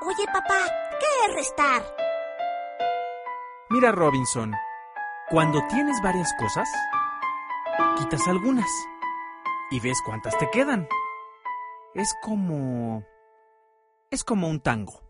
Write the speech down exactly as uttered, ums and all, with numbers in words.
Oye, papá, ¿qué es restar? Mira, Robinson, cuando tienes varias cosas, quitas algunas y ves cuántas te quedan. Es como... es como un tango.